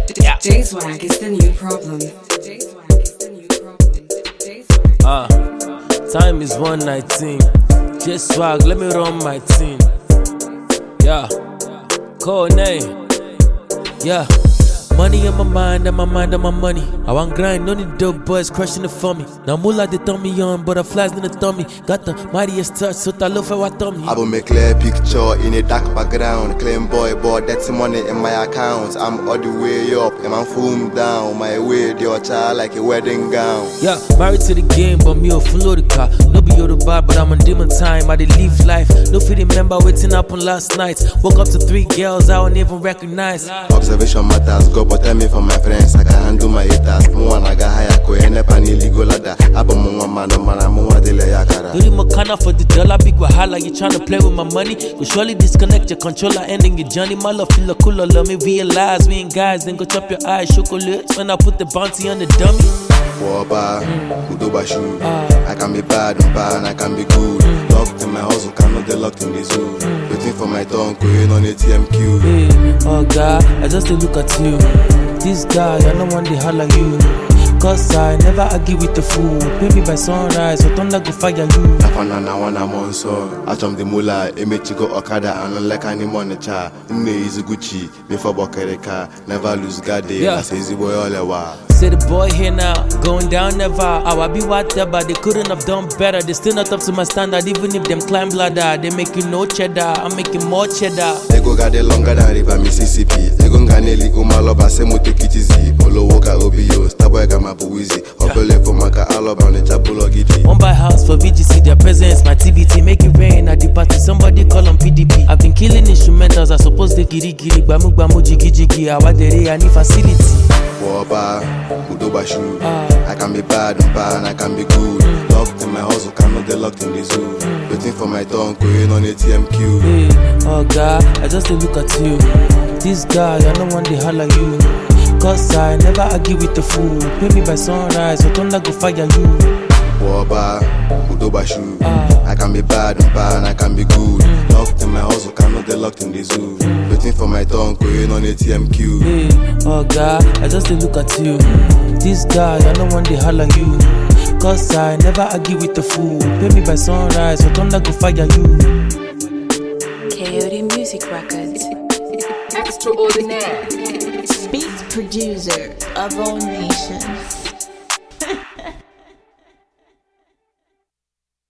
J-Swag is the new problem. Time is 1:19. J-Swag, let me run my team. Yeah, call name. Yeah. Money on my mind, and my mind on my money. I want grind, no need dope boys crushing it for me. Now moolah they thumb me on, butterflies in the tummy. Got the mightiest touch, so I love for what tummy. I will make clear picture in a dark background. Claim boy, that's money in my account. I'm all the way up, and I'm full down. My way, your child like a wedding gown. Yeah, married to the game, but me a follow the car. No be your bar, but I'm on demon time. I did live life. No fit remember waiting up on last night. Woke up to 3 girls I don't even recognize. Observation matters, go but tell me for my friends, I can handle my haters. I got higher, go and up and illegal ladder. I'm a man, I'm a delay. Doing Makana for the dollar, big wahala. You tryna play with my money? Go surely disconnect your controller, ending your journey. My love feel cooler, love me realize we ain't guys. Then go chop your eyes, chocolate. When I put the bounty on the dummy. Woba, Udobashu. I can be bad, and I can be good. Locked in my house, cannot get locked in the zoo. Waiting for my tongue, going on ATMQ. Hey, oh God, I just look at you. This guy, I don't want to holler you. Cause I never argue with the fool. Pay me by sunrise, so don't like to fire you. Nafana wana monso. I jump the mula, Emichigo Okada, and like any money cha. Nne is Gucci, before Bokereka. Never lose God day, I say the boy all a while. Say the boy here now, going down never. I be whatever, they couldn't have done better. They still not up to my standard, even if them climb ladder. They making no cheddar, I'm making more cheddar. They go got longer than River Mississippi. They go ganeli umaloba, se moto kitizi. Olo woka obio, staboy gama buwizi. Opele for maka aloba on the chabulo gidi. One buy house for VGC, their presence, my TBT. Make it rain at the party, somebody call on PDP. I've been killing instrumentals, I suppose they giri giri. Bamu bamu jigi jigi, awadere, I need facility. Woba, Udobashu. I can be bad, and I can be good. Locked in my house, cannot get locked in the zoo. Waiting for my tongue, going on ATMQ. Hey, oh God, I just look at you. This guy, I don't want to holler you. Cause I never argue with the fool. Pay me by sunrise, so don't like to fire you. Woba, Udobashu. I can be bad, and I can be good. Locked in my house, cannot get locked in the zoo. Waiting for my tongue, going on ATMQ. Hey, oh God, I just look at you. This guy, I don't want to holler you. Cause I never argue with the fool. Pay me by sunrise, so don't like to fire you. Coyote Music Records. Extraordinaire. Beats producer of all nations.